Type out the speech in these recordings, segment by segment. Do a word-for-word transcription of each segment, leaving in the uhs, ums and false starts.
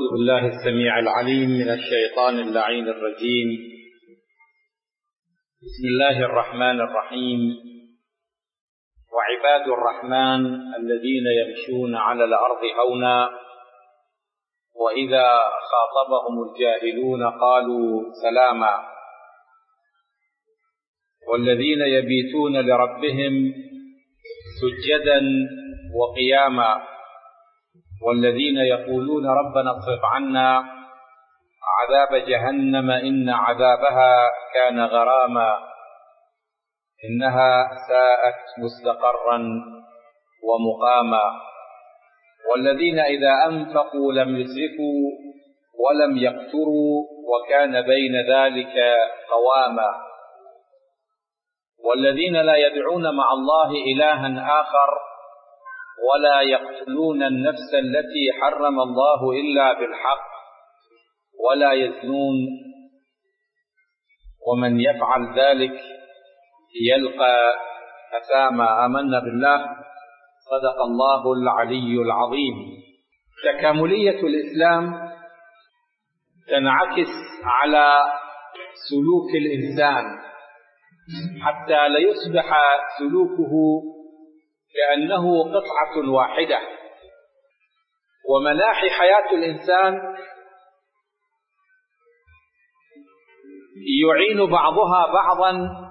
أعوذ بالله السميع العليم من الشيطان اللعين الرجيم. بسم الله الرحمن الرحيم. وعباد الرحمن الذين يمشون على الأرض هونا وإذا خاطبهم الجاهلون قالوا سلاما والذين يبيتون لربهم سجدا وقياما والذين يقولون ربنا اصرف عنا عذاب جهنم إن عذابها كان غراما إنها ساءت مستقرا ومقاما والذين إذا أنفقوا لم يسرفوا ولم يقتروا وكان بين ذلك قواما والذين لا يدعون مع الله إلها آخر ولا يقتلون النفس التي حرم الله إلا بالحق ولا يزنون ومن يفعل ذلك يلقى أثاما. آمنا بالله. صدق الله العلي العظيم. تكاملية الإسلام تنعكس على سلوك الإنسان حتى لا يصبح سلوكه كأنه قطعة واحدة، ومناحي حياة الإنسان يعين بعضها بعضا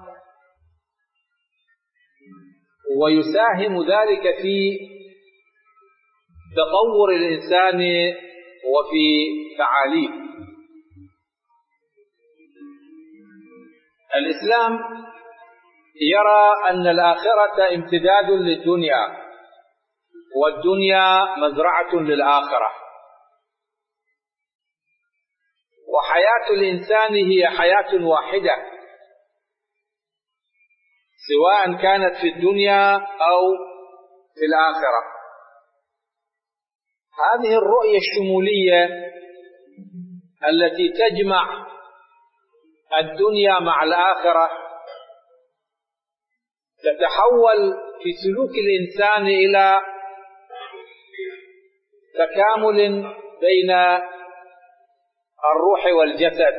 ويساهم ذلك في تطور الإنسان وفي تعاليه. الإسلام يرى أن الآخرة امتداد للدنيا والدنيا مزرعة للآخرة، وحياة الإنسان هي حياة واحدة سواء كانت في الدنيا أو في الآخرة. هذه الرؤية الشمولية التي تجمع الدنيا مع الآخرة تتحول في سلوك الإنسان إلى تكامل بين الروح والجسد،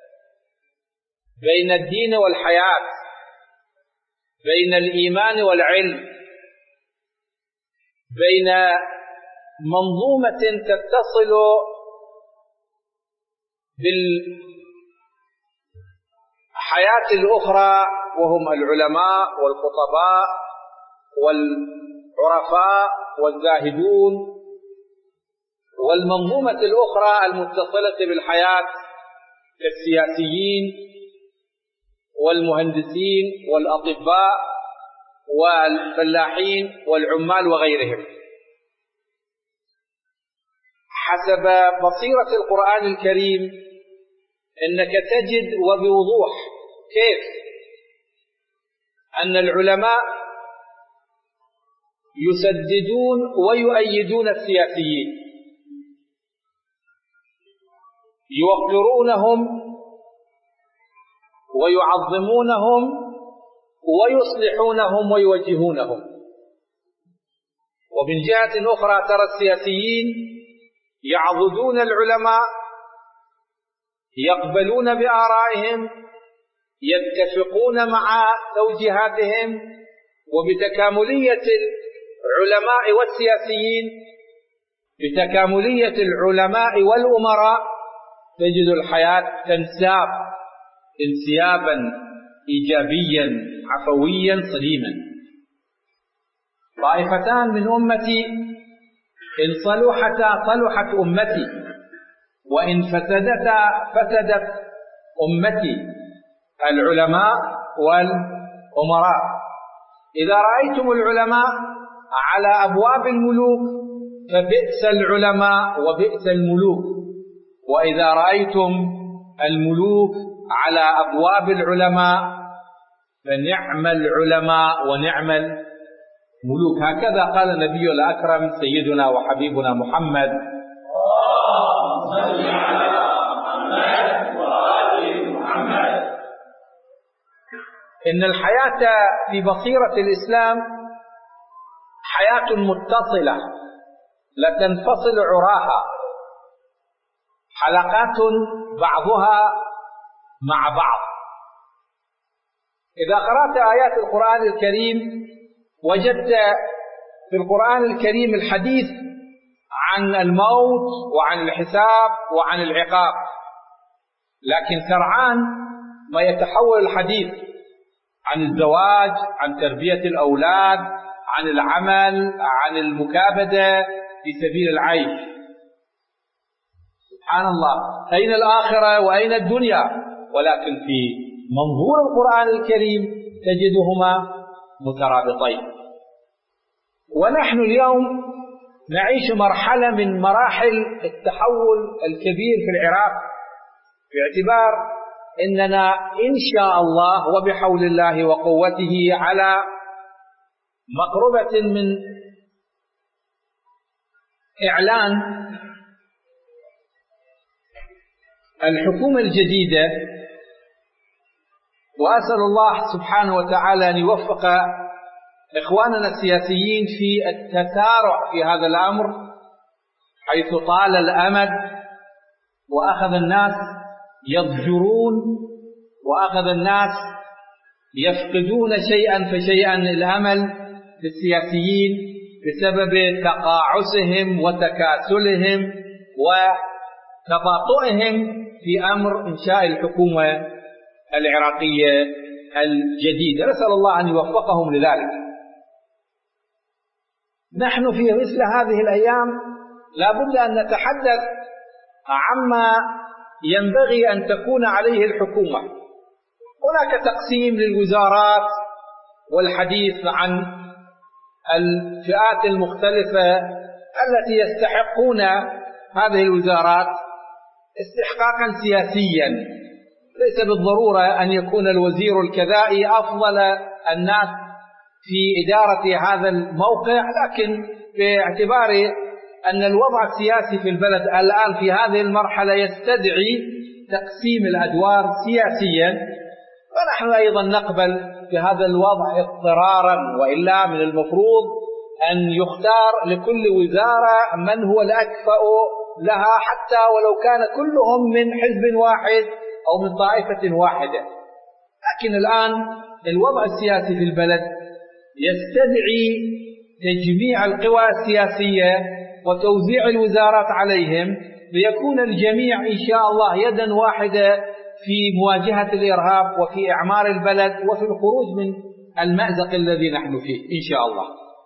بين الدين والحياة، بين الإيمان والعلم، بين منظومة تتصل بالحياة الأخرى وهم العلماء والخطباء والعرفاء والزاهدون، والمنظومة الأخرى المتصلة بالحياة كالسياسيين والمهندسين والأطباء والفلاحين والعمال وغيرهم. حسب بصيرة القرآن الكريم إنك تجد وبوضوح كيف أن العلماء يسددون ويؤيدون السياسيين، يوقرونهم ويعظمونهم ويصلحونهم ويوجهونهم. ومن جهة أخرى ترى السياسيين يعضدون العلماء، يقبلون بآرائهم، يتفقون مع توجيهاتهم. وبتكاملية العلماء والسياسيين، بتكاملية العلماء والأمراء، تجد الحياة تنساب انسيابا إيجابيا عفويا سليما. طائفتان من أمتي إن صلحتا صلحت أمتي وإن فسدتا فسدت أمتي، العلماء والأمراء. إذا رأيتم العلماء على أبواب الملوك فبئس العلماء وبئس الملوك، وإذا رأيتم الملوك على أبواب العلماء فنعم العلماء ونعم الملوك. هكذا قال النبي الأكرم سيدنا وحبيبنا محمد صلى على محمد وآل محمد. إن الحياة في بصيرة الإسلام حياة متصلة لا تنفصل عراها. حلقات بعضها مع بعض. إذا قرأت آيات القرآن الكريم وجدت في القرآن الكريم الحديث عن الموت وعن الحساب وعن العقاب، لكن سرعان ما يتحول الحديث عن الزواج، عن تربية الأولاد، عن العمل، عن المكابدة في سبيل العيش. سبحان الله، أين الآخرة وأين الدنيا؟ ولكن في منظور القرآن الكريم تجدهما مترابطين. ونحن اليوم نعيش مرحلة من مراحل التحول الكبير في العراق، باعتبار إننا إن شاء الله وبحول الله وقوته على مقربة من إعلان الحكومة الجديدة، وأسأل الله سبحانه وتعالى أن يوفق إخواننا السياسيين في التسارع في هذا الأمر، حيث طال الأمد وأخذ الناس يضجرون وأخذ الناس يفقدون شيئا فشيئا الأمل في السياسيين بسبب تقاعسهم وتكاسلهم وتباطؤهم في أمر إنشاء الحكومة العراقية الجديدة. نسأل الله أن يوفقهم لذلك. نحن في مثل هذه الأيام لا بد أن نتحدث عما ينبغي أن تكون عليه الحكومة. هناك تقسيم للوزارات والحديث عن الفئات المختلفة التي يستحقون هذه الوزارات استحقاقا سياسيا. ليس بالضرورة أن يكون الوزير الكذائي أفضل الناس في إدارة هذا الموقع، لكن باعتبار أن الوضع السياسي في البلد الآن في هذه المرحلة يستدعي تقسيم الأدوار سياسيا، فنحن أيضا نقبل بهذا الوضع اضطرارا، وإلا من المفروض أن يختار لكل وزارة من هو الأكفأ لها، حتى ولو كان كلهم من حزب واحد أو من طائفة واحدة. لكن الآن الوضع السياسي في البلد يستدعي تجميع القوى السياسية وتوزيع الوزارات عليهم، ليكون الجميع إن شاء الله يدا واحدة في مواجهة الإرهاب وفي إعمار البلد وفي الخروج من المأزق الذي نحن فيه إن شاء الله.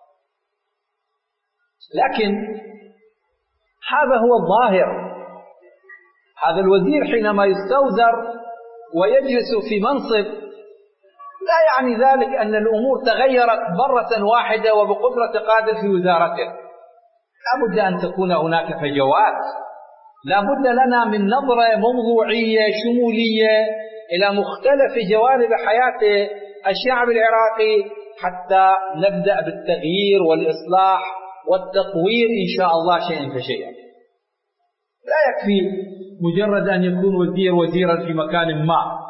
لكن هذا هو الظاهر. هذا الوزير حينما يستوزر ويجلس في منصب لا يعني ذلك أن الأمور تغيرت مرة واحدة وبقدرة قادر في وزارته. لا بد أن تكون هناك فجوات، لا بد لنا من نظرة موضوعية شمولية إلى مختلف جوانب حياة الشعب العراقي حتى نبدأ بالتغيير والإصلاح والتطوير إن شاء الله شيئا فشيئا. لا يكفي مجرد أن يكون وزير وزيرا في مكان ما.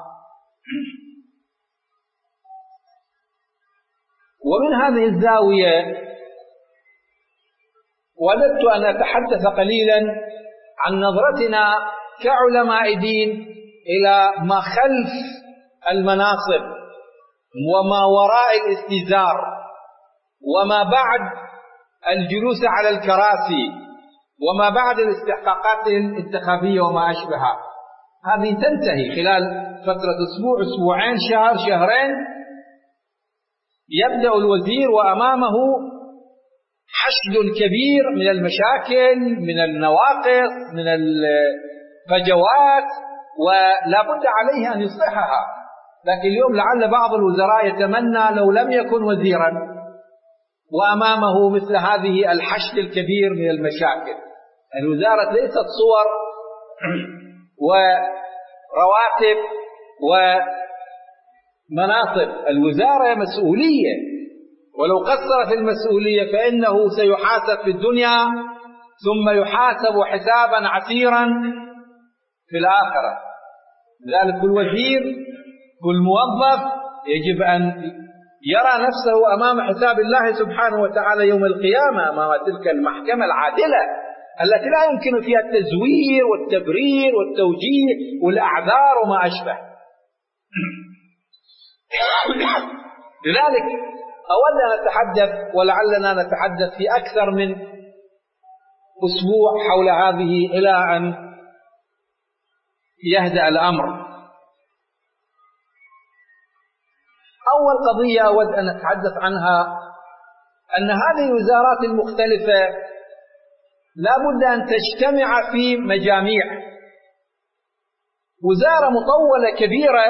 ومن هذه الزاوية وددت أن أتحدث قليلا عن نظرتنا كعلماء دين إلى ما خلف المناصب وما وراء الاستئزار وما بعد الجلوس على الكراسي وما بعد الاستحقاقات الانتخابية وما أشبهها. هذه تنتهي خلال فترة أسبوع أسبوعين شهر شهرين. يبدأ الوزير وأمامه حشد كبير من المشاكل، من النواقص، من الفجوات، ولا بد عليه أن يصلحها. لكن اليوم لعل بعض الوزراء يتمنى لو لم يكن وزيرا وأمامه مثل هذه الحشد الكبير من المشاكل. الوزارة ليست صور ورواتب ومناصب، الوزارة مسؤولية، ولو قصر في المسؤولية فإنه سيحاسب في الدنيا ثم يحاسب حسابا عسيرا في الآخرة. لذلك كل وزير كل موظف يجب أن يرى نفسه أمام حساب الله سبحانه وتعالى يوم القيامة، أمام تلك المحكمة العادلة التي لا يمكن فيها التزوير والتبرير والتوجيه والأعذار وما أشبه. لذلك أود أن نتحدث، ولعلنا نتحدث في أكثر من أسبوع حول هذه إلى أن يهدأ الأمر. أول قضية أود أن نتحدث عنها أن هذه الوزارات المختلفة لا بد أن تجتمع في مجاميع. وزارة مطولة كبيرة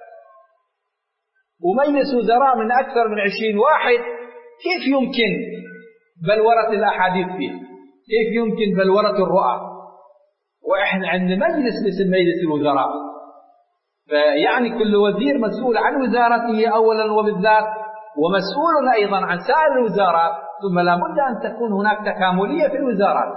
ومجلس وزراء من أكثر من عشرين واحد، كيف يمكن بلورة الأحاديث فيه؟ كيف يمكن بلورة الرؤى؟ وإحنا عندنا مجلس اسمه مجلس الوزراء، فيعني كل وزير مسؤول عن وزارته أولا وبالذات، ومسؤول أيضا عن سائر الوزارات، ثم لا بد أن تكون هناك تكاملية في الوزارات.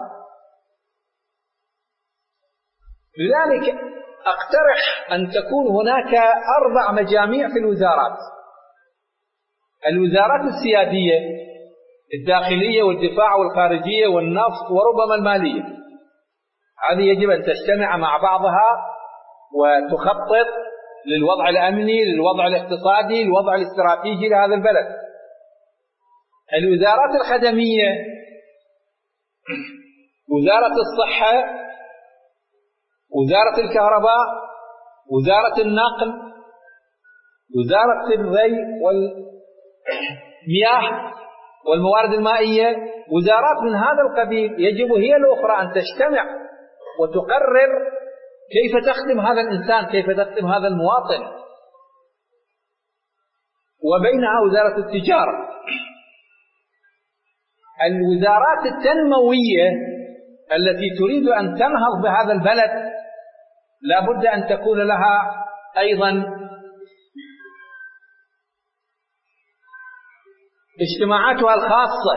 لذلك أقترح أن تكون هناك أربع مجاميع في الوزارات: الوزارات السيادية، الداخلية والدفاع والخارجية والنفط وربما المالية. هذه يجب أن تجتمع مع بعضها وتخطط للوضع الأمني، للوضع الاقتصادي، للوضع الاستراتيجي لهذا البلد. الوزارات الخدمية: وزارة الصحة، وزارة الكهرباء، وزارة النقل، وزارة الري والمياه والموارد المائية. وزارات من هذا القبيل يجب هي الأخرى أن تجتمع وتقرر كيف تخدم هذا الإنسان، كيف تخدم هذا المواطن. وبينها وزارة التجارة. الوزارات التنموية التي تريد أن تنهض بهذا البلد لا بد أن تكون لها أيضا اجتماعاتها الخاصة،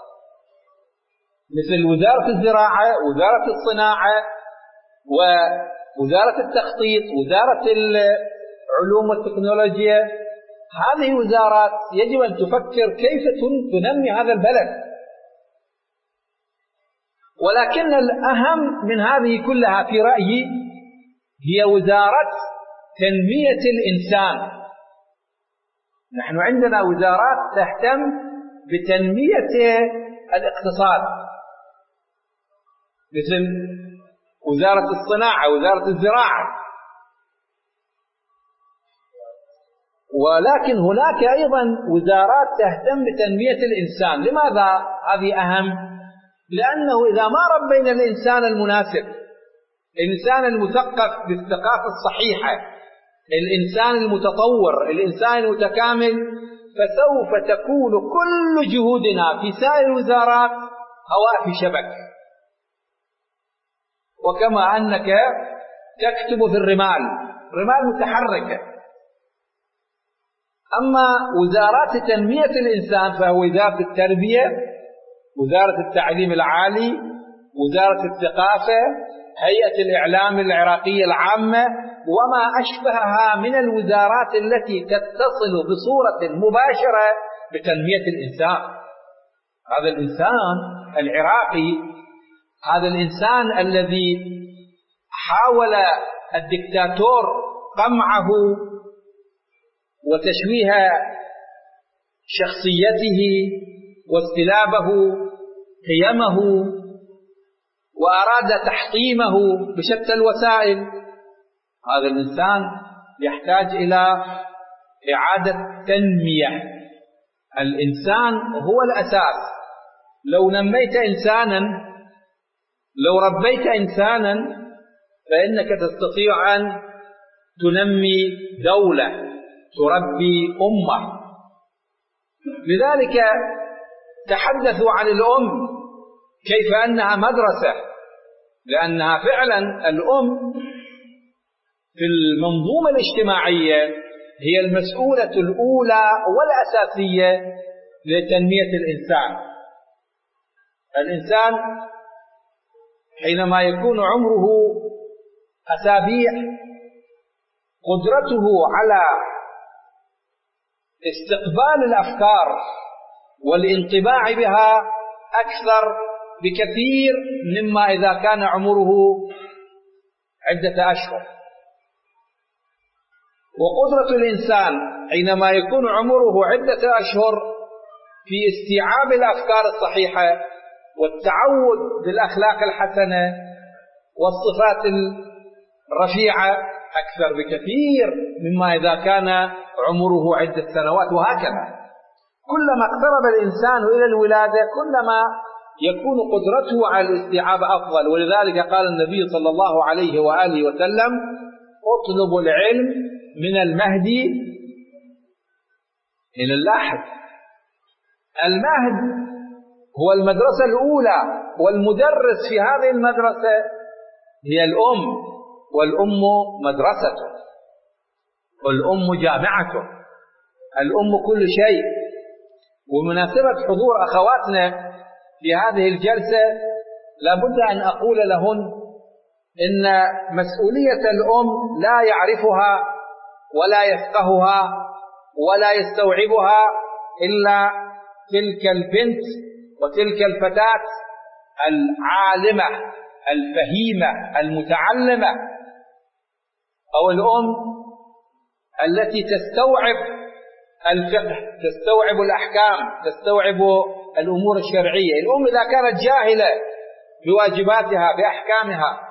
مثل وزارة الزراعة، وزارة الصناعة، ووزارة التخطيط، وزارة العلوم والتكنولوجيا. هذه وزارات يجب أن تفكر كيف تنمي هذا البلد. ولكن الأهم من هذه كلها في رأيي هي وزارة تنمية الإنسان. نحن عندنا وزارات تهتم بتنمية الاقتصاد، مثل وزارة الصناعة، وزارة الزراعة. ولكن هناك أيضا وزارات تهتم بتنمية الإنسان. لماذا هذه أهم؟ لأنه إذا ما ربينا الإنسان المناسب، الإنسان المثقف بالثقافة الصحيحة، الإنسان المتطور، الإنسان المتكامل، فسوف تكون كل جهودنا في سائر الوزارات هواء في شبك. وكما أنك تكتب في الرمال، رمال متحركة. أما وزارات تنمية الإنسان فهو وزارة التربية، وزارة التعليم العالي، وزارة الثقافة، هيئة الإعلام العراقية العامة، وما أشبهها من الوزارات التي تتصل بصورة مباشرة بتنمية الإنسان. هذا الإنسان العراقي، هذا الإنسان الذي حاول الدكتاتور قمعه وتشويه شخصيته واستلابه قيمه وأراد تحطيمه بشتى الوسائل، هذا الإنسان يحتاج إلى إعادة تنمية. الإنسان هو الأساس. لو نميت إنسانا، لو ربيت إنسانا، فإنك تستطيع أن تنمي دولة، تربي أمة. لذلك تحدثوا عن الأم كيف أنها مدرسة، لأنها فعلا الأم في المنظومة الاجتماعية هي المسؤولة الأولى والأساسية لتنمية الإنسان. الإنسان حينما يكون عمره أسابيع قدرته على استقبال الأفكار والانطباع بها أكثر بكثير مما إذا كان عمره عدة أشهر. وقدرة الإنسان حينما يكون عمره عدة أشهر في استيعاب الأفكار الصحيحة والتعود بالأخلاق الحسنة والصفات الرفيعة أكثر بكثير مما إذا كان عمره عدة سنوات. وهكذا كلما اقترب الإنسان إلى الولادة كلما يكون قدرته على الاستيعاب أفضل. ولذلك قال النبي صلى الله عليه وآله وسلم: اطلبوا العلم من المهدي إلى اللحد. المهد هو المدرسة الأولى، والمدرس في هذه المدرسة هي الأم، والأم مدرسته، والأم جامعته، الأم كل شيء. ومناسبة حضور أخواتنا في هذه الجلسة لابد أن أقول لهن إن مسؤولية الأم لا يعرفها ولا يفقهها ولا يستوعبها إلا تلك البنت وتلك الفتاة العالمة الفهيمة المتعلمة، أو الأم التي تستوعب الفقه، تستوعب الأحكام، تستوعب الأمور الشرعية. الأم إذا كانت جاهلة بواجباتها بأحكامها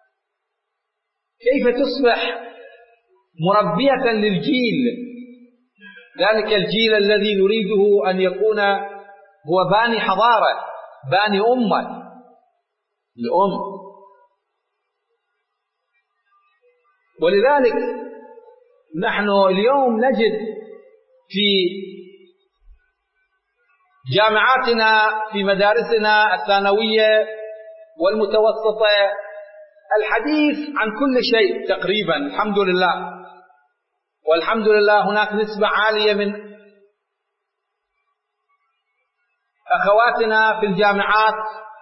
كيف تصبح مربية للجيل، ذلك الجيل الذي نريده أن يكون هو باني حضارة، باني أمة، الأم. ولذلك نحن اليوم نجد في جامعاتنا، في مدارسنا الثانوية والمتوسطة، الحديث عن كل شيء تقريبا، الحمد لله. والحمد لله هناك نسبة عالية من أخواتنا في الجامعات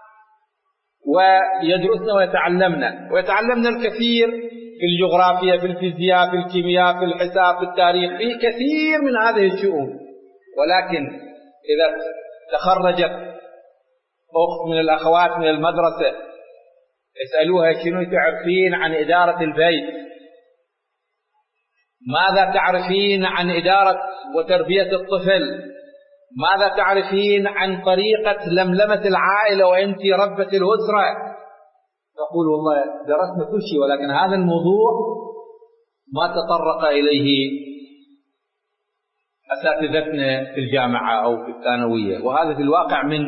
ويدرسن ويتعلمن ويتعلمن الكثير في الجغرافيا، في الفيزياء، في الكيمياء، في الحساب، في التاريخ، في كثير من هذه الشؤون. ولكن إذا تخرجت أخت من الأخوات من المدرسة اسألوها: شنو تعرفين عن إدارة البيت؟ ماذا تعرفين عن إدارة وتربية الطفل؟ ماذا تعرفين عن طريقة لملمة العائلة وأنت ربة الأسرة؟ تقول: والله درسنا كل شيء، ولكن هذا الموضوع ما تطرق إليه أساتذتنا في الجامعة أو في الثانوية. وهذا في الواقع من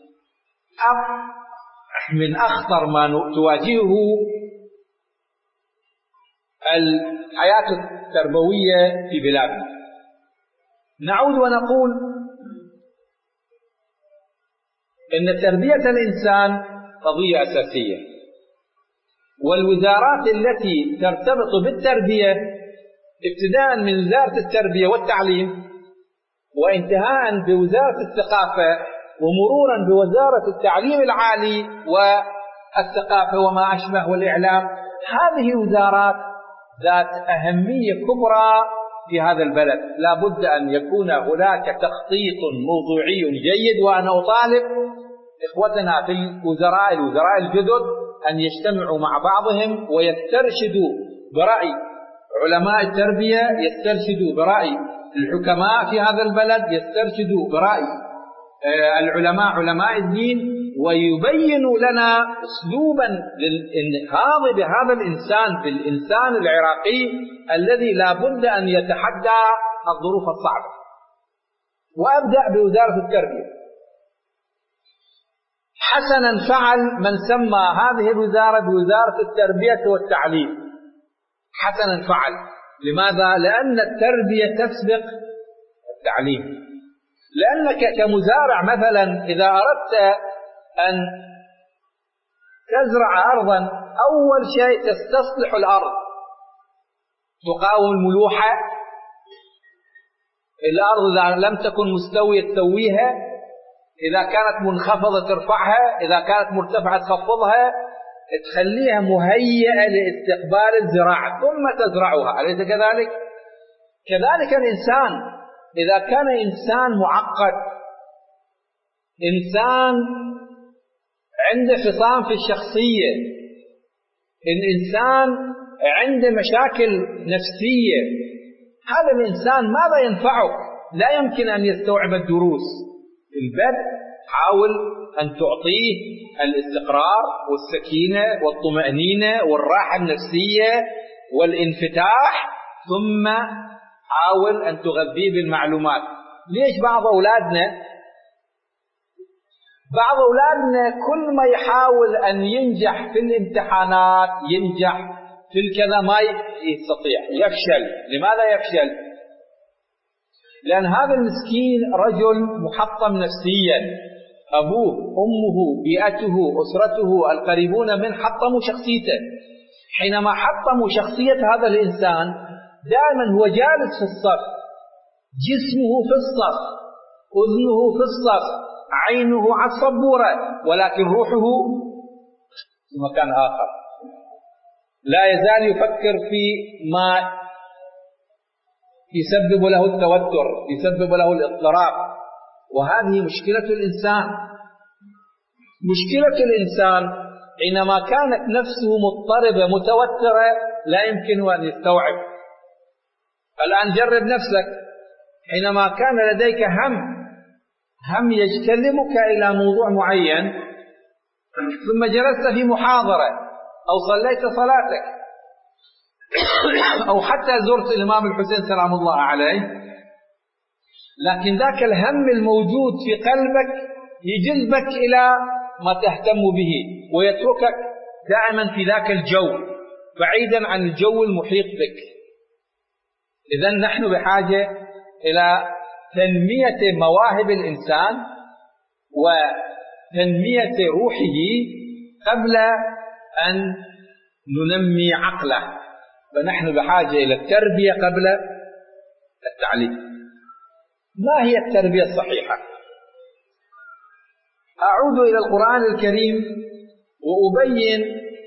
من أخطر ما تواجهه الحياة التربوية في بلادنا. نعود ونقول إن تربية الإنسان قضية أساسية، والوزارات التي ترتبط بالتربية ابتداء من وزارة التربية والتعليم وانتهاء بوزارة الثقافة ومرورا بوزارة التعليم العالي والثقافة وما أشبه والإعلام، هذه وزارات ذات أهمية كبرى في هذا البلد. لا بد أن يكون هناك تخطيط موضوعي جيد. وأنا أطالب إخوتنا في الوزراء الوزراء الجدد أن يجتمعوا مع بعضهم ويسترشدوا برأي علماء التربية، يسترشدوا برأي الحكماء في هذا البلد، يسترشدوا برأي العلماء علماء الدين، ويبينوا لنا أسلوبا للإنهاض بهذا الإنسان، بالإنسان العراقي الذي لا بد أن يتحدى الظروف الصعبة. وأبدأ بوزارة التربية. حسنا فعل من سمى هذه الوزارة بوزارة التربية والتعليم. حسنا فعل. لماذا؟ لأن التربية تسبق التعليم. لأنك كمزارع مثلا إذا أردت أن تزرع أرضا، أول شيء تستصلح الأرض، تقاوم الملوحة. الأرض إذا لم تكن مستوية تسويها، إذا كانت منخفضة ترفعها، إذا كانت مرتفعة تخفضها، تخليها مهيئة لاستقبال الزراعة ثم تزرعها. أليس كذلك؟ كذلك الإنسان إذا كان إنسان معقد، إنسان عنده فصام في الشخصية، الإنسان عنده مشاكل نفسية، هذا الإنسان ماذا ينفعك؟ لا يمكن أن يستوعب الدروس. البدء حاول أن تعطيه الاستقرار والسكينة والطمأنينة والراحة النفسية والانفتاح، ثم حاول أن تغذيه بالمعلومات. ليش بعض أولادنا بعض أولادنا كل ما يحاول أن ينجح في الامتحانات، ينجح في الكذا، ما يستطيع، يفشل. لماذا يفشل؟ لأن هذا المسكين رجل محطم نفسيا، أبوه، أمه، بيئته، أسرته، القريبون من حطموا شخصيته. حينما حطموا شخصية هذا الإنسان، دائما هو جالس في الصف، جسمه في الصف، أذنه في الصف، عينه على السبورة، ولكن روحه في مكان آخر، لا يزال يفكر في ما يسبب له التوتر، يسبب له الاضطراب. وهذه مشكلة الإنسان. مشكلة الإنسان حينما كانت نفسه مضطربة متوترة لا يمكن أن يستوعب. الآن جرب نفسك، حينما كان لديك هم هم يجتلبك إلى موضوع معين، ثم جلست في محاضرة أو صليت صلاتك أو حتى زرت الإمام الحسين سلام الله عليه، لكن ذاك الهم الموجود في قلبك يجذبك إلى ما تهتم به ويتركك دائما في ذاك الجو بعيدا عن الجو المحيط بك. إذن نحن بحاجة إلى تنمية مواهب الإنسان وتنمية روحه قبل أن ننمي عقله، فنحن بحاجة إلى التربية قبل التعليم. ما هي التربية الصحيحة؟ أعود إلى القرآن الكريم وأبين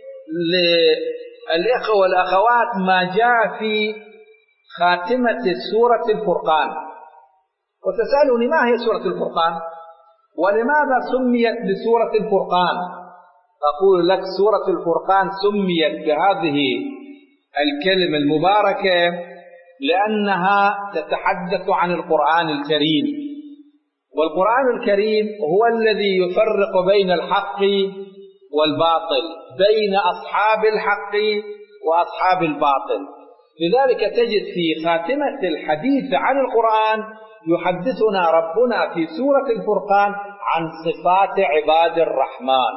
للإخوة والأخوات ما جاء في خاتمة سورة الفرقان. وتسألني ما هي سورة الفرقان؟ ولماذا سميت بسورة الفرقان؟ أقول لك سورة الفرقان سميت بهذه الكلمة المباركة لأنها تتحدث عن القرآن الكريم، والقرآن الكريم هو الذي يفرق بين الحق والباطل، بين أصحاب الحق وأصحاب الباطل. لذلك تجد في خاتمة الحديث عن القرآن يحدثنا ربنا في سورة الفرقان عن صفات عباد الرحمن،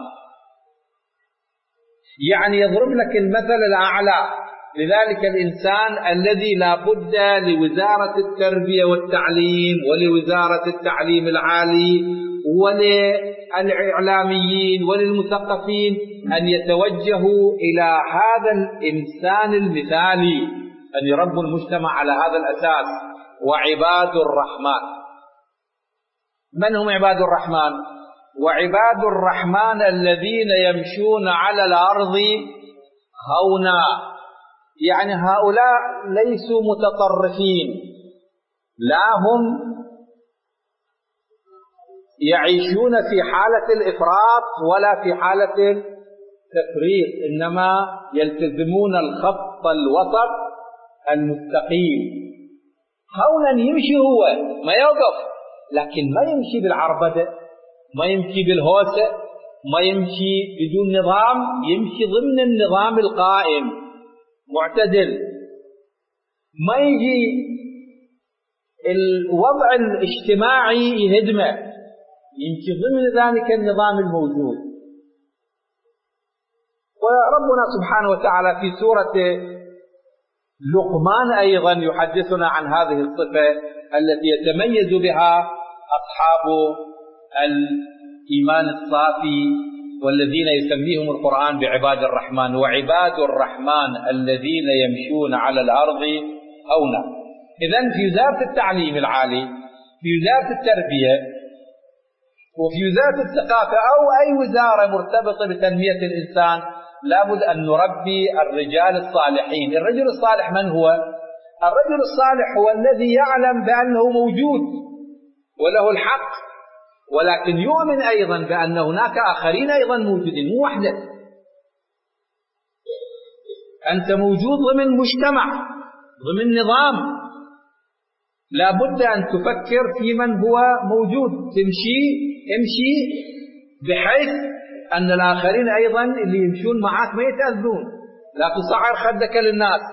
يعني يضرب لك المثل الأعلى. لذلك الإنسان الذي لا بد لوزارة التربية والتعليم ولوزارة التعليم العالي وللإعلاميين وللمثقفين أن يتوجهوا إلى هذا الإنسان المثالي، أن يربوا المجتمع على هذا الأساس. وعباد الرحمن، من هم عباد الرحمن؟ وعباد الرحمن الذين يمشون على الأرض هونا، يعني هؤلاء ليسوا متطرفين، لا هم يعيشون في حالة الإفراط ولا في حالة التفريط، إنما يلتزمون الخط الوسط المستقيم. هونا يمشي، هو ما يوقف، لكن ما يمشي بالعربدة، ما يمشي بالهوسة، ما يمشي بدون نظام، يمشي ضمن النظام القائم معتدل. ما يجي الوضع الاجتماعي يهدمه، يمشي ضمن ذلك النظام الموجود. وربنا سبحانه وتعالى في سورة لقمان أيضا يحدثنا عن هذه الصفة التي يتميز بها أصحاب الإيمان الصافي والذين يسميهم القرآن بعباد الرحمن. وعباد الرحمن الذين يمشون على الأرض هونا. إذن في وزارة التعليم العالي، في وزارة التربية، وفي وزارة الثقافة أو أي وزارة مرتبطة بتنمية الإنسان لابد أن نربي الرجال الصالحين. الرجل الصالح من هو؟ الرجل الصالح هو الذي يعلم بأنه موجود وله الحق ولكن يؤمن أيضا بأن هناك آخرين أيضا موجودين، مو وحدك. أنت موجود ضمن مجتمع، ضمن نظام، لا بد أن تفكر في من هو موجود، تمشي امشي بحيث أن الآخرين أيضا اللي يمشون معك ما يتأذون. لا تصعر خدك للناس،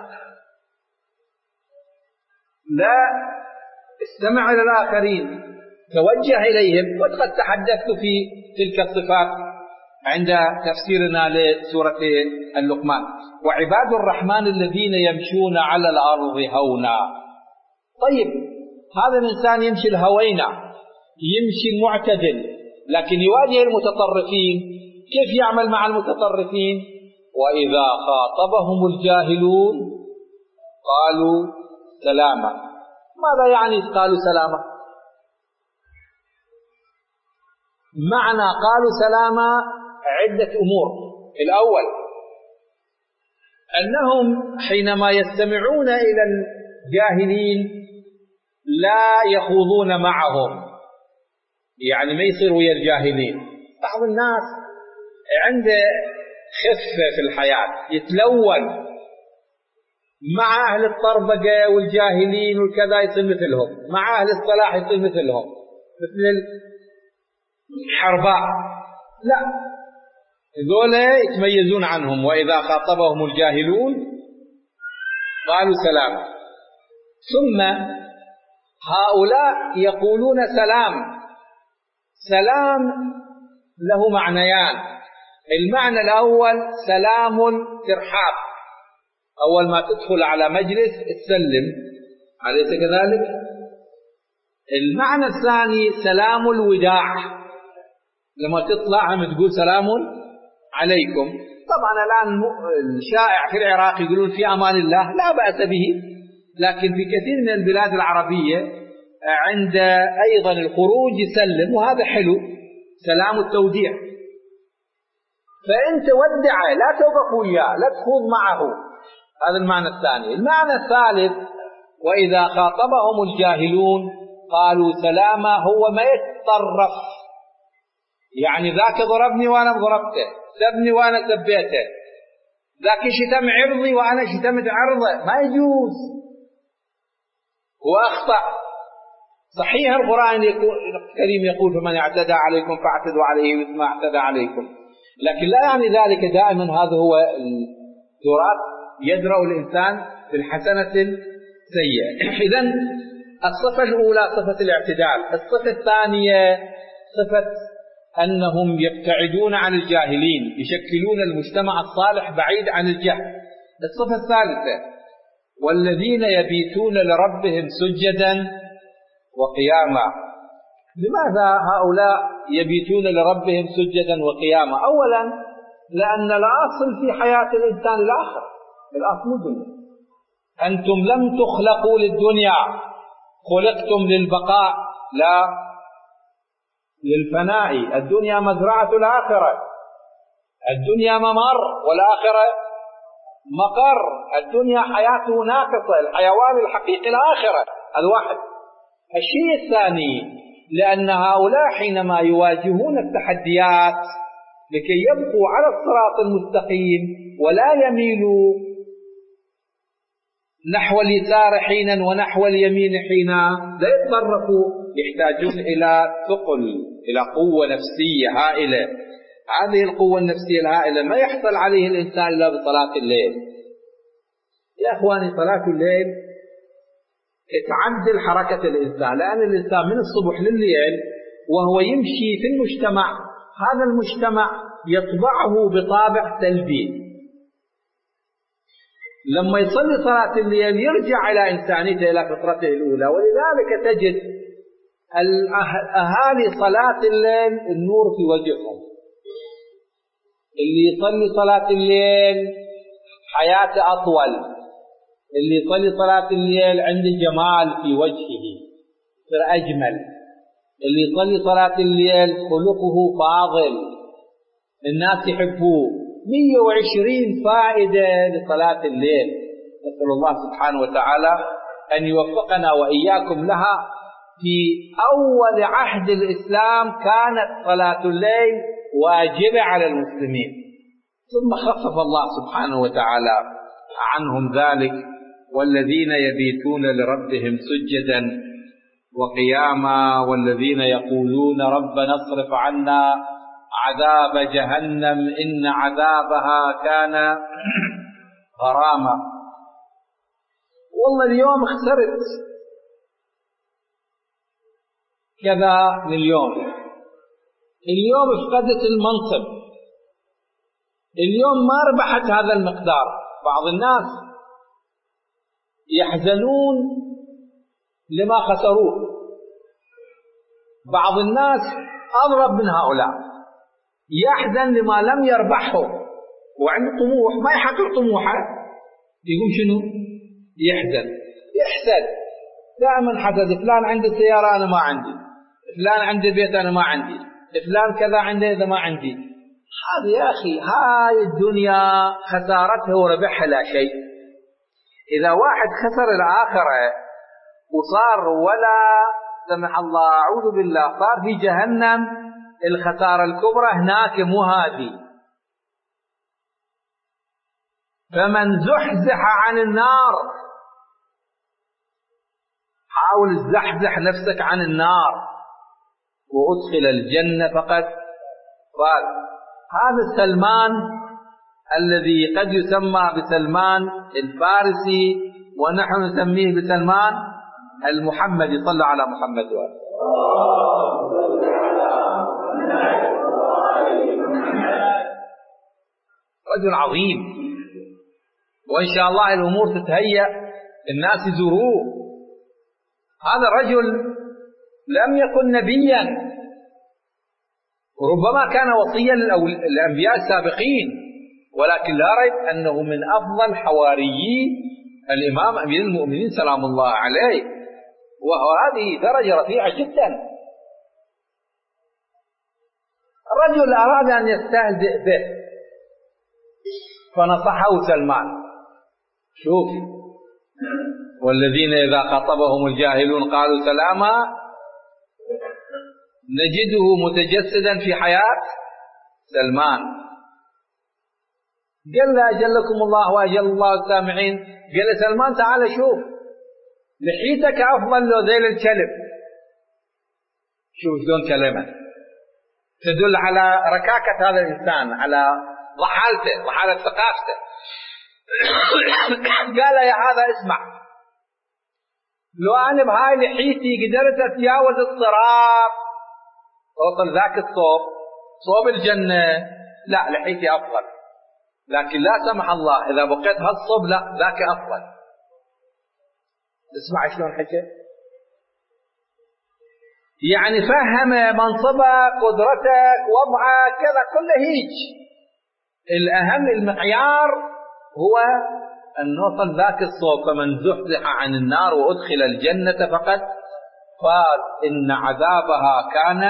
لا استمع إلى الآخرين، توجه إليهم. وقد تحدثت في تلك الصفات عند تفسيرنا لسورة اللقمان. وعباد الرحمن الذين يمشون على الأرض هونا. طيب هذا الإنسان يمشي الهوينة، يمشي المعتدل، لكن يواجه المتطرفين. كيف يعمل مع المتطرفين؟ وإذا خاطبهم الجاهلون قالوا سلاما. ماذا يعني قالوا سلاما؟ معنى قالوا سلاما عدة أمور. الأول أنهم حينما يستمعون إلى الجاهلين لا يخوضون معهم، يعني ما يصير ويا الجاهلين. بعض الناس عنده خفة في الحياة، يتلون مع أهل الطربقة والجاهلين والكذا يصير مثلهم، مع أهل الصلاح يصير مثلهم، مثل الحرباء. لا، ذولا يتميزون عنهم. وإذا خاطبهم الجاهلون قالوا سلام. ثم هؤلاء يقولون سلام. سلام له معنيان. المعنى الأول سلام ترحاب، أول ما تدخل على مجلس تسلم، أليس كذلك؟ المعنى الثاني سلام الوداع، لما تطلع هم تقول سلام عليكم. طبعا الآن الشائع في العراق يقولون في أمان الله، لا بأس به، لكن في كثير من البلاد العربية عند أيضا الخروج يسلم، وهذا حلو، سلام التوديع. فأنت ودعه، لا توقف وياه، لا تخوض معه. هذا المعنى الثاني. المعنى الثالث وإذا خاطبهم الجاهلون قالوا سلاما، هو ما يتطرف، يعني ذاك ضربني وأنا ضربته، سبني وأنا سبيته، ذاك شتم عرضي وأنا شتمت عرضه، ما يجوز، هو أخطأ. صحيح القرآن الكريم يقول فمن اعتدى عليكم فاعتدوا عليه مثل ما اعتدى عليكم، لكن لا يعني ذلك دائما هذا هو التراث، يدرأ الإنسان بالحسنة السيئة. إذن الصفة الأولى صفة الاعتدال. الصفة الثانية صفة أنهم يبتعدون عن الجاهلين، يشكلون المجتمع الصالح بعيد عن الجهل. الصفة الثالثة والذين يبيتون لربهم سجدا وقياما. لماذا هؤلاء يبيتون لربهم سجدا وقياما؟ أولا لأن الأصل في حياة الإنسان الآخر، الأصل الدنيا. أنتم لم تخلقوا للدنيا، خلقتم للبقاء لا للفناء. الدنيا مزرعة الآخرة، الدنيا ممر والآخرة مقر. الدنيا حياته ناقصة، الحيوان الحقيقي الآخرة. هذا واحد. الشيء الثاني لأن هؤلاء حينما يواجهون التحديات لكي يبقوا على الصراط المستقيم ولا يميلوا نحو اليسار حينا ونحو اليمين حينا، لا يتطرفوا، يحتاجون إلى ثقل، إلى قوة نفسية هائلة. هذه القوة النفسية الهائلة ما يحصل عليه الإنسان إلا بصلاة الليل. يا أخواني صلاة الليل تعدل حركة الإنسان، لأن الإنسان من الصبح لليل وهو يمشي في المجتمع، هذا المجتمع يطبعه بطابع سلبي. لما يصلي صلاة الليل يرجع إلى إنسانيته، إلى فطرته الأولى. ولذلك تجد الأهالي صلاة الليل النور في وجههم، اللي يصلي صلاة الليل حياته أطول، اللي يصلي صلاة الليل عنده جمال في وجهه، يصير أجمل، اللي يصلي صلاة الليل خلقه فاضل، الناس يحبوه. مئة وعشرين فائدة لصلاة الليل، نسأل الله سبحانه وتعالى أن يوفقنا وإياكم لها في أول عهد الإسلام كانت صلاة الليل واجبة على المسلمين، ثم خفف الله سبحانه وتعالى عنهم ذلك. والذين يبيتون لربهم سجدا وقياما والذين يقولون ربنا اصرف عنا عذاب جهنم إن عذابها كان غراما. والله اليوم خسرت كذا لليوم، اليوم فقدت المنصب، اليوم ما ربحت هذا المقدار. بعض الناس يحزنون لما خسروه، بعض الناس أضرب من هؤلاء يحزن لما لم يربحه وعنده طموح ما يحقق طموحه، يقوم شنو؟ يحزن يحسد دائما. حسد فلان عنده سيارة أنا ما عندي، فلان عنده بيت أنا ما عندي، فلان كذا عنده إذا ما عندي. هذا يا أخي هاي الدنيا خسارتها وربحها لا شيء. إذا واحد خسر الآخرة وصار ولا سمح الله أعوذ بالله صار في جهنم الخسارة الكبرى هناك، مو هذه. فمن زحزح عن النار، حاول تزحزح نفسك عن النار وأدخل الجنة فقد فاز. هذا سلمان الذي قد يسمى بسلمان الفارسي ونحن نسميه بسلمان المحمدي. صلى على محمد وآله. رجل عظيم، وإن شاء الله الأمور تتهيأ الناس يزوروه. هذا الرجل لم يكن نبيا، وربما كان وصيا للأنبياء السابقين، ولكن لا ريب أنه من أفضل حواريي الإمام أمير المؤمنين سلام الله عليه، وهذه درجة رفيعة جدا. الرجل أراد أن يستهزئ به فنصحه سلمان. شوف، والذين إذا خاطبهم الجاهلون قالوا سلاما، نجده متجسدا في حياة سلمان. قال له أجلكم الله وأجل الله السامعين. قال له سلمان تعال شوف لحيتك أفضل لو ذيل الكلب. شوف شلون كلمة تدل على ركاكة هذا الإنسان، على ضحالته وحالة ثقافته. قال يا هذا اسمع، لو أنا بهاي لحيتي قدرت أتجاوز الصراط أوصل ذاك الصوب صوب الجنة، لا لحيتي أفضل، لكن لا سمح الله إذا بقيت هالصوب لا ذاك أفضل. اسمع شلون حكى، يعني فهم منصبك قدرتك وضعك كذا كله هيج. الأهم المعيار هو أن نوصل ذاك الصوب. فمن زحزح عن النار وأدخل الجنة فقد فاز إن عذابها كان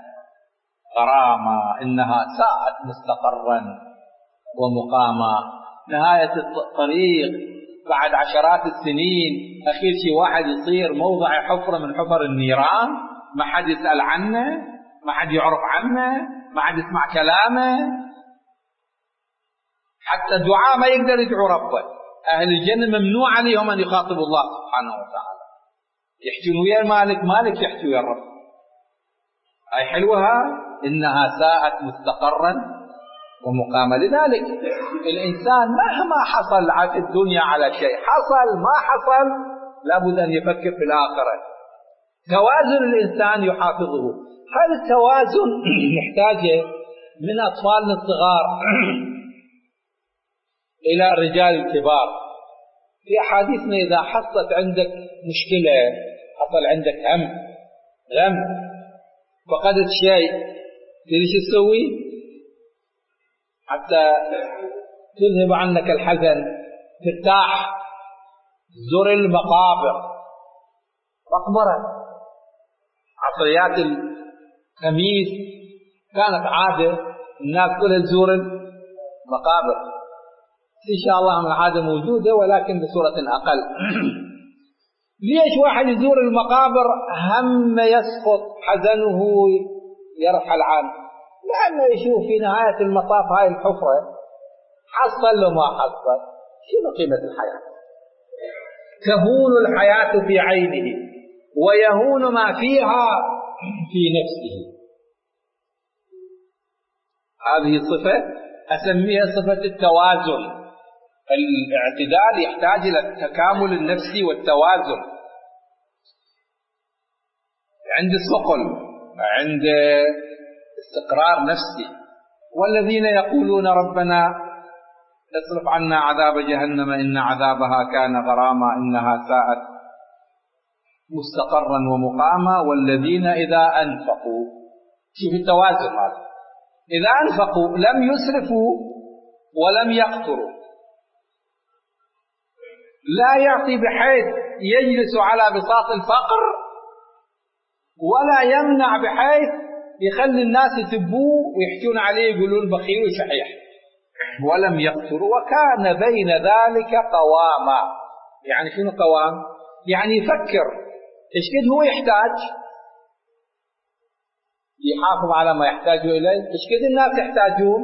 غراما إنها ساءت مستقرا ومقاما. نهاية الطريق بعد عشرات السنين أخير شي واحد يصير موضع حفرة من حفر النيران، ما حد يسأل عنه، ما حد يعرف عنه، ما حد يسمع كلامه، حتى الدعاء ما يقدر يدعو ربه. أهل الجنة ممنوع عليهم أن يخاطبوا الله سبحانه وتعالى، يحجون ويا المالك، مالك يحجو ويا الرب. هاي حلوها إنها ساءت مستقرا ومقاما. لذلك الإنسان مهما حصل في الدنيا على شيء، حصل ما حصل لابد أن يفكر في الآخرة. توازن الإنسان يحافظه. هذا التوازن محتاجه من أطفالنا الصغار إلى الرجال الكبار. في أحاديثنا إذا حصلت عندك مشكلة، حصل عندك هم غم، فقدت شيء، تدري شو تسوي حتى تذهب عنك الحزن؟ ترتاح، زر المقابر. مقبرة عصريات الخميس كانت عادة الناس كلها تزور المقابر. إن شاء الله من العادة موجودة ولكن بصورة أقل. ليش واحد يزور المقابر هم يسقط حزنه يرحل عنه؟ لأنه يشوف في نهاية المطاف هاي الحفرة حصل له ما حصل، شنو قيمة الحياة؟ تهون الحياة في عينه ويهون ما فيها في نفسه. هذه صفة أسميها صفة التوازن. الاعتدال يحتاج إلى التكامل النفسي والتوازن عند الثقل، عند استقرار نفسي. والذين يقولون ربنا اصرف عنا عذاب جهنم إن عذابها كان غراما إنها ساءت مستقرا ومقاما. والذين إذا أنفقوا، شوف التوازن هذا، إذا أنفقوا لم يسرفوا ولم يقتروا، لا يعطي بحيث يجلس على بساط الفقر، ولا يمنع بحيث يخلي الناس يسبوه ويحكون عليه يقولون بخيل وشحيح. ولم يقتر وكان بين ذلك قواما. يعني شنو قوام؟ يعني يفكر ايش قد هو يحتاج، يحافظ على ما يحتاج إليه، ايش قد الناس يحتاجون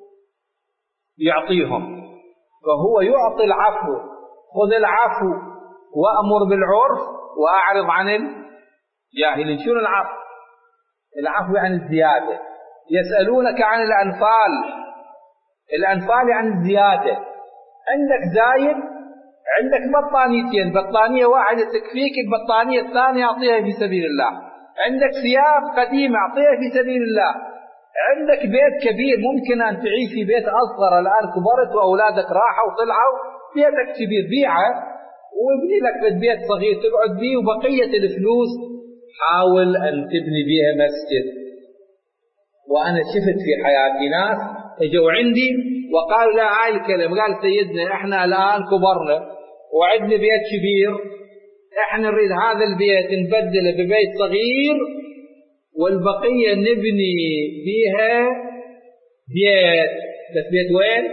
يعطيهم. فهو يعطي العفو، خذ العفو وأمر بالعرف وأعرض عن الجاهلين. شنو العفو؟ العفو عن الزيادة. يسألونك عن الأنفال، الأنفال عن الزيادة. عندك زايد، عندك بطانيتين، بطانية واحدة تكفيك، البطانية الثانية أعطيها في سبيل الله. عندك ثياب قديمة أعطيها في سبيل الله. عندك بيت كبير ممكن أن تعيش في بيت أصغر، الآن كبرت وأولادك راحوا وطلعوا، بيتك كبير بيعه وابني لك بيت صغير تقعد بيه، وبقية الفلوس حاول أن تبني بيها مسجد. وأنا شفت في حياتي ناس اجوا عندي وقالوا لا هاي الكلمة، قال سيدنا احنا الآن كبرنا وعندنا بيت كبير، احنا نريد هذا البيت نبدله ببيت صغير والبقية نبني بيها بيت. بس بيت وين؟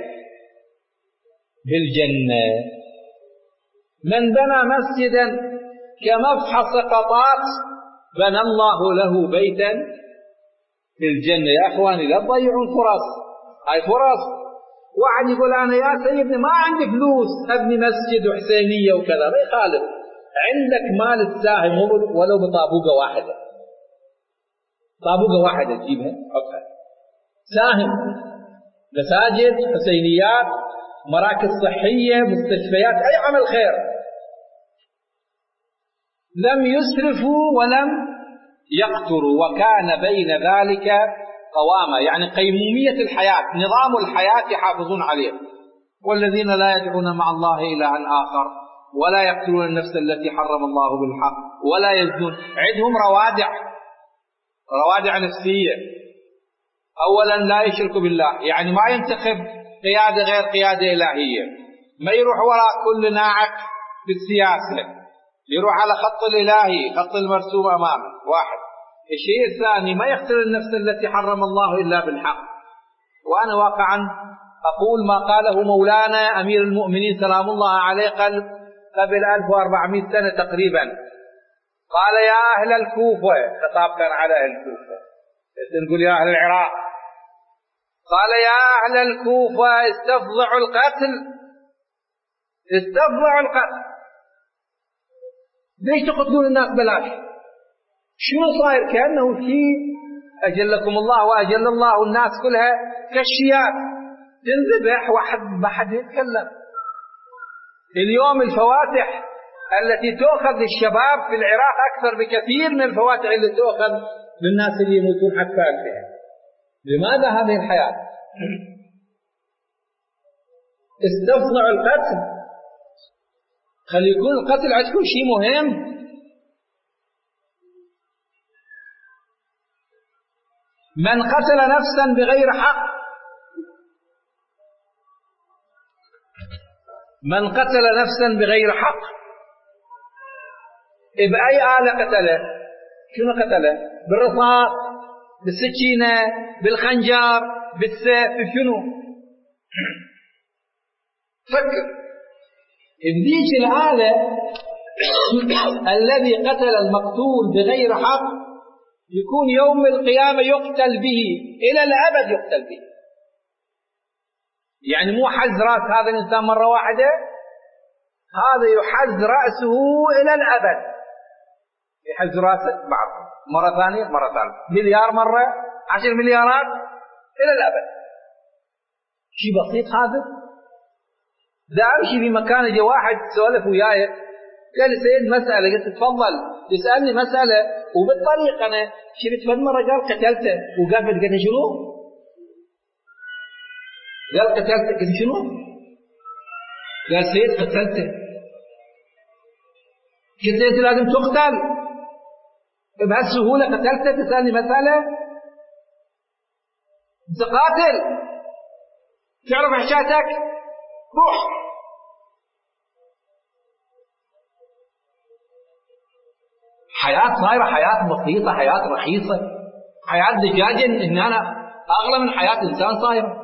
بالجنة. من بنى مسجدا كمفحص قطات بنى الله له بيتا في الجنة. يا أخواني لا تضيعوا الفرص، هاي فرص. واحد يقول أنا يا سيدنا ما عندي فلوس أبني مسجد وحسينية وكذا، ما يخالف، عندك مال الساهم ولو بطابوقة واحدة، طابوقة واحدة تجيبها حطها، ساهم، مساجد، حسينيات، مراكز صحية، مستشفيات، أي عمل خير. لم يسرفوا ولم يقتروا وكان بين ذلك قواما. يعني قيمومية الحياة، نظام الحياة يحافظون عليه. والذين لا يدعون مع الله إلها آخر ولا يقتلون النفس التي حرم الله بالحق ولا يزنون. عندهم روادع، روادع نفسية. أولا لا يشرك بالله، يعني ما ينتخب قيادة غير قيادة إلهية، ما يروح وراء كل ناعق في السياسة، يروح على خط الإلهي، خط المرسوم أمامه. واحد. الشيء الثاني ما يقتل النفس التي حرم الله إلا بالحق. وأنا واقعا أقول ما قاله مولانا أمير المؤمنين سلام الله عليه قبل ألف وأربعمائة سنة تقريبا. قال يا أهل الكوفة، خطاب كان على أهل الكوفة، نقول يا أهل العراق. قال يا أهل الكوفة استفضعوا القتل، استفضعوا القتل. ليش تقتلون الناس بلاش؟ شنو صاير؟ كأنه شيء أجلكم الله وأجل الله الناس كلها كالشيات تنذبح واحد ما حد يتكلم. اليوم الفواتح التي تؤخذ للشباب في العراق أكثر بكثير من الفواتح اللي تؤخذ للناس اللي يموتون حتى فيها. لماذا هذه الحياة؟ استفضعوا القتل، خلي يكون القتل عندكم شيء مهم. من قتل نفسا بغير حق، من قتل نفسا بغير حق بأي آلة قتله؟ شنو قتله؟ بالرصاص، بالسكينة، بالخنجر، بالسيف، بشنو؟ فكر. بذيك الآلة الذي قتل المقتول بغير حق يكون يوم القيامة يقتل به إلى الأبد، يقتل به. يعني مو حز رأس هذا الإنسان مرة واحدة، هذا يحز رأسه إلى الأبد، يحز رأسه بعض مرة ثانية مرة ثالثة، مليار مرة، عشر مليارات، إلى الأبد. شيء بسيط هذا. إذا أمشي في مكان جاء واحد سولف وياي قال لي سيد مسألة، قلت تفضل. يسألني مسألة وبالطريقة أنا شفت فد مرة قال قتلته، وقال قلت شنو؟ قال قتلته، قلت شنو؟ قال سيد قتلته. قلت أنت لازم تقتل بهالسهولة؟ قتلته تسألني مسألة؟ أنت قاتل، تعرف حشاتك، روح. حياة صايرة حياة بسيطة، حياة رخيصة، حياة دجاج إن أنا أغلى من حياة إنسان صايرة.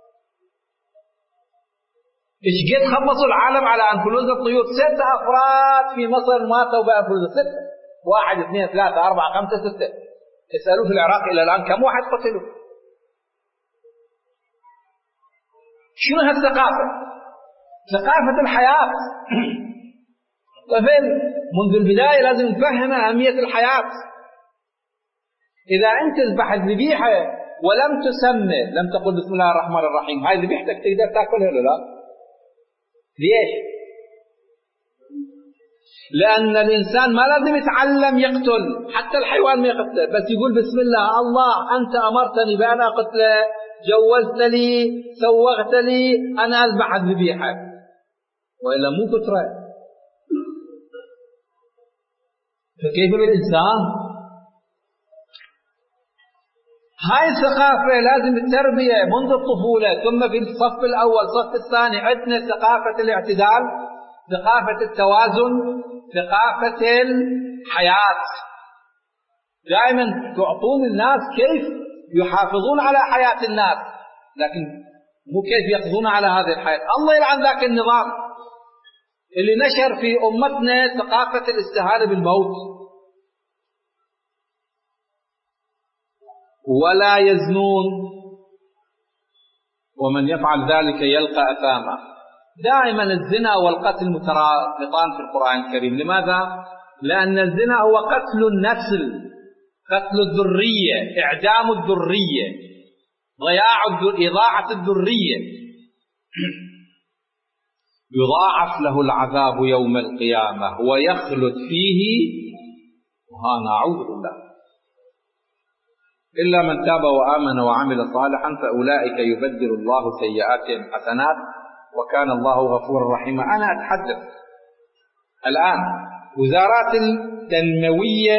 إيش قد خبصوا العالم على أنفلونزا الطيور؟ ستة أفراد في مصر ماتوا بأنفلونزا، ستة، واحد اثنين ثلاثة أربعة خمسة ستة. اسألوا في العراق إلى الآن كم واحد قتلوا؟ شنو هالثقافة؟ ثقافة الحياة. طفل منذ البداية لازم نفهم أهمية الحياة. إذا أنت ذبحت ذبيحة ولم تسمى، لم تقل بسم الله الرحمن الرحيم، هاي ذبيحتك تقدر تأكلها ولا لا؟ ليش؟ لأن الإنسان ما لازم يتعلم يقتل، حتى الحيوان ما يقتله، بس يقول بسم الله، الله أنت أمرتني بأن أقتله، جوزت لي، سوغت لي، أنا أذبح الذبيحة، وإلا مو كترة. فكيف بالإنسان؟ هاي الثقافة لازم التربية منذ الطفولة، ثم في الصف الأول الصف الثاني عندنا ثقافة الاعتدال، ثقافة التوازن، ثقافة الحياة. دائما تعطون الناس كيف يحافظون على حياة الناس، لكن مو كيف يقضون على هذه الحياة. الله يلعن ذاك النظام اللي نشر في أمتنا ثقافة الاستهانة بالموت. ولا يزنون ومن يفعل ذلك يلقى أثاما. دائما الزنا والقتل مترابطان في القرآن الكريم. لماذا؟ لأن الزنا هو قتل النسل، قتل الذرية، إعدام الذرية، ضياع إضاعة الذرية. يضاعف له العذاب يوم القيامة ويخلد فيه وها نعوذ بالله. إلا من تاب وآمن وعمل صالحا فأولئك يبدل الله سيئاتهم حسنات وكان الله غفورا رحيما. أنا أتحدث الآن وزارات التنموية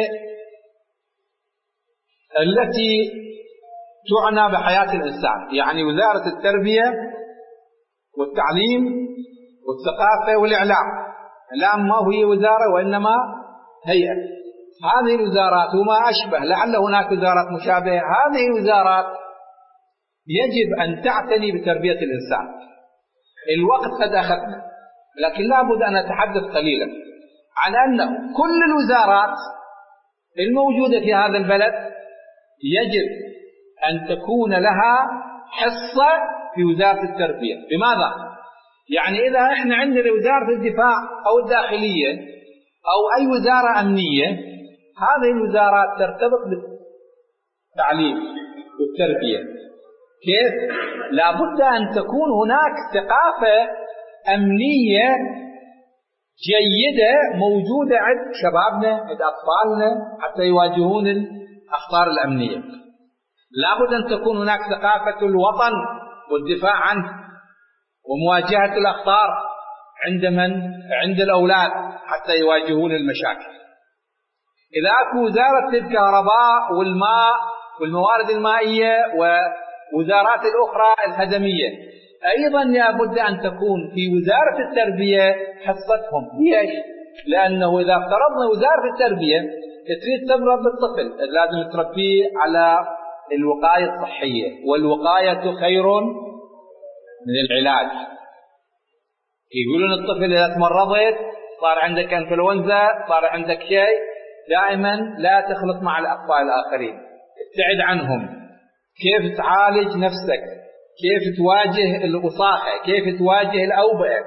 التي تعنى بحياة الإنسان، يعني وزارة التربية والتعليم والثقافة والإعلام. الإعلام ما هي وزارة وإنما هيئة. هذه الوزارات وما أشبه، لعل هناك وزارات مشابهة، هذه الوزارات يجب أن تعتني بتربية الإنسان. الوقت قد أخذنا، لكن لا بد أن أتحدث قليلا عن أن كل الوزارات الموجودة في هذا البلد يجب أن تكون لها حصة في وزارة التربية. بماذا؟ يعني إذا إحنا عندنا وزارة الدفاع أو الداخلية أو أي وزارة أمنية، هذه الوزارات ترتبط بالتعليم والتربية. كيف؟ لا بد أن تكون هناك ثقافة أمنية جيدة موجودة عند شبابنا، عند أطفالنا، حتى يواجهون الأخطار الأمنية. لا بد أن تكون هناك ثقافة الوطن والدفاع عنه ومواجهة الأخطار عند من؟ عند الأولاد حتى يواجهون المشاكل. إذا أكو وزارة الكهرباء والماء والموارد المائية ووزارات الأخرى الخدمية، أيضا لابد أن تكون في وزارة التربية حصتهم. ليش؟ لأنه إذا افترضنا وزارة التربية تريد تمرض بالطفل، لازم تربيه على الوقاية الصحية، والوقاية خير من العلاج. يقولون الطفل إذا تمرضت صار عندك انفلونزا، صار عندك شيء، دائما لا تخلط مع الأطفال الآخرين، ابتعد عنهم. كيف تعالج نفسك، كيف تواجه الوساخة، كيف تواجه الأوبئة.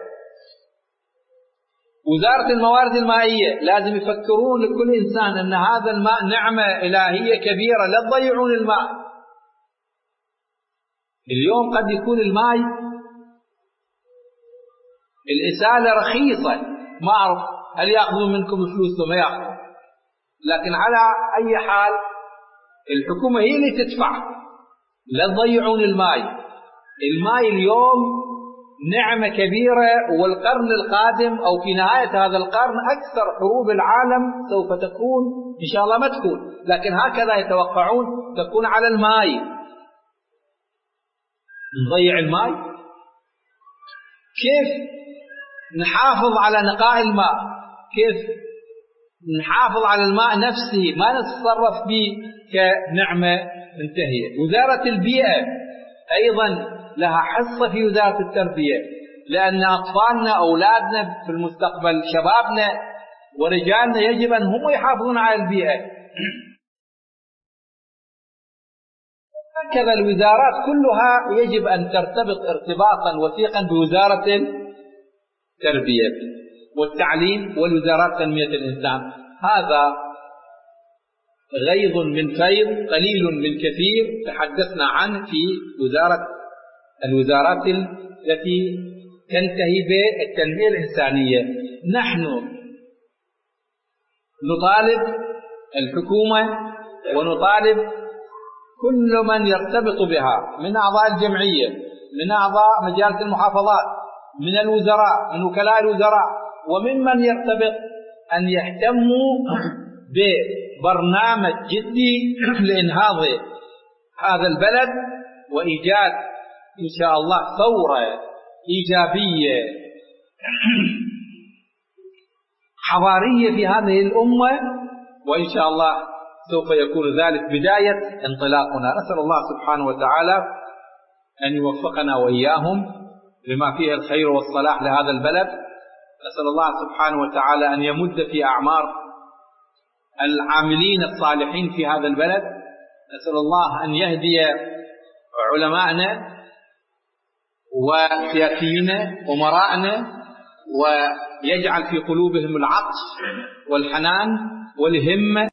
وزارة الموارد المائية لازم يفكرون لكل إنسان أن هذا الماء نعمة إلهية كبيرة، لا تضيعون الماء. اليوم قد يكون الماء الإسالة رخيصة، ما أعرف هل يأخذون منكم الفلوس وما يأخذون، لكن على أي حال الحكومة هي اللي تدفع. لا تضيعون الماء. الماء اليوم نعمة كبيرة، والقرن القادم أو في نهاية هذا القرن أكثر حروب العالم سوف تكون إن شاء الله، ما تكون لكن هكذا يتوقعون تكون على الماء. نضيع الماء. كيف نحافظ على نقاء الماء، كيف نحافظ على الماء نفسه، ما نتصرف به كنعمة منتهية. وزارة البيئة أيضا لها حصة في وزارة التربية، لأن أطفالنا أولادنا في المستقبل شبابنا ورجالنا يجب أن هم يحافظون على البيئة. هكذا الوزارات كلها يجب أن ترتبط ارتباطا وثيقا بوزارة التربية والتعليم والوزارات تنمية الإنسان. هذا غيظ من فيض، قليل من كثير، تحدثنا عنه في وزارة الوزارات التي تنتهي بالتنمية الإنسانية. نحن نطالب الحكومة ونطالب كل من يرتبط بها من أعضاء الجمعية، من أعضاء مجالس المحافظات، من الوزراء، من وكلاء الوزراء، وممن يرتبط أن يهتموا ببرنامج جدي لإنهاض هذا البلد وإيجاد إن شاء الله ثورة إيجابية حضارية في هذه الأمة، وإن شاء الله سوف يكون ذلك بداية انطلاقنا. نسأل الله سبحانه وتعالى أن يوفقنا وإياهم لما فيه الخير والصلاح لهذا البلد. نسأل الله سبحانه وتعالى أن يمد في أعمار العاملين الصالحين في هذا البلد. نسأل الله أن يهدي علماءنا وسياسيين أمراءنا، ويجعل في قلوبهم العطف والحنان والهمة